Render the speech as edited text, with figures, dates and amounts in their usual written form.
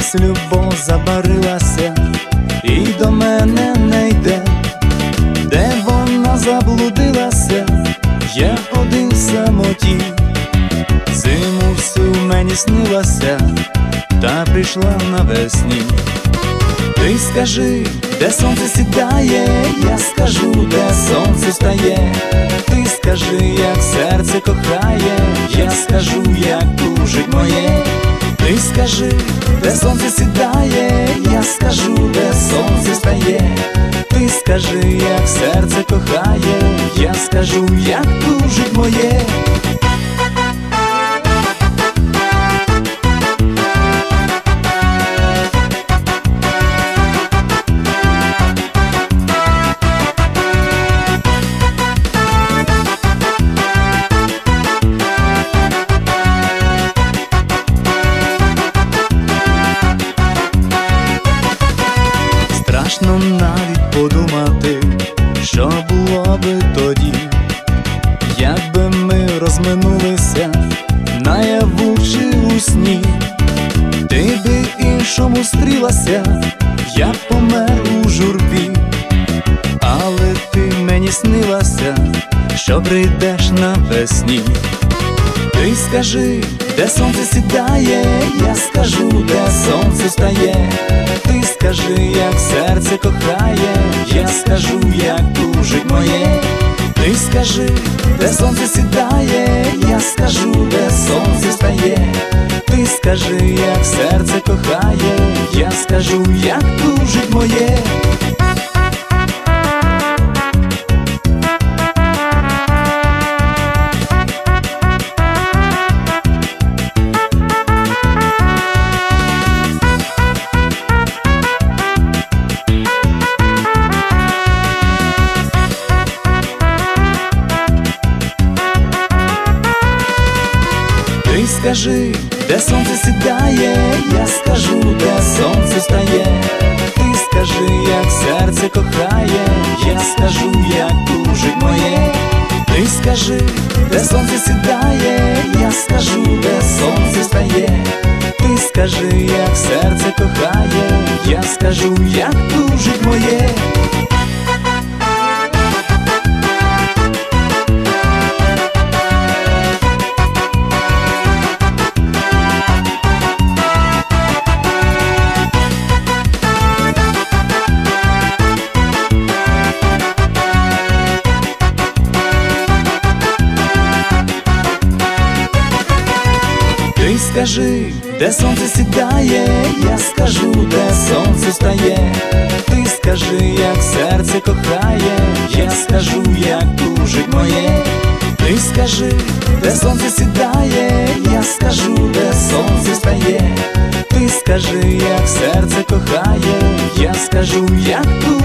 десь любов забарилася і до мене не йде. Де вона заблудилася, я один в самоті. Зиму всю мені снилася, та прийшла навесні. Ти скажи, де сонце сідає, я скажу, де сонце встає. Ти скажи, як серце кохає, я скажу, як тужить моє. Ти скажи, де сонце сідає, я скажу, де сонце встає. Ти скажи, як серце кохає, я скажу, як тужить моє. Страшно навіть подумати, що було би тоді, якби ми розминулися наяву чи у сні. Ти би іншому стрілася, я б помер у журбі. Але ти мені снилася, що прийдеш навесні. Ти скажи, де сонце сідає, я скажу, де сонце встає. Ти скажи, як серце кохає, я скажу, як тужить моє. Ти скажи, де сонце сідає, я скажу, де сонце встає. Ти скажи, як серце кохає, я скажу, як тужить моє. Ти скажи, де сонце сідає, я скажу, де сонце встає. Ти скажи, як серце кохає, я скажу, як тужить моє. Ти скажи, де сонце сідає, я скажу, де сонце встає. Ти скажи, як серце кохає, я скажу, як тужить моє. Ти скажи, де сонце сідає, я скажу, де сонце встає. Ти скажи, як серце кохає, я скажу, як тужить моє. Ти скажи, де сонце сідає, я скажу, де сонце встає. Ти скажи, як серце кохає, я скажу, як тужить моє.